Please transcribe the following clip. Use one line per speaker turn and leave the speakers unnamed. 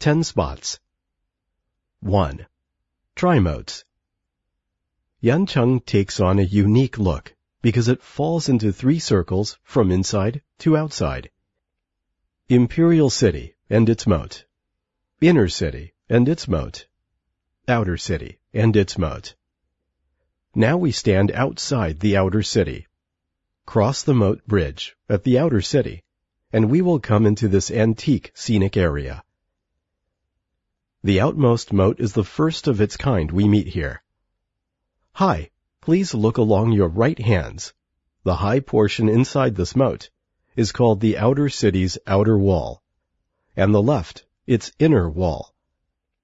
10 spots. 1. Tri-moats. Yancheng takes on a unique look because it falls into 3 circles from inside to outside. Imperial City and its moat. Inner City and its moat. Outer City and its moat. Now we stand outside the outer city. Cross the moat bridge at the outer city, and we will come into this antique scenic area. The outmost moat is the first of its kind we meet here. Hi, please look along your right hands. The high portion inside this moat is called the outer city's outer wall, and the left, its inner wall.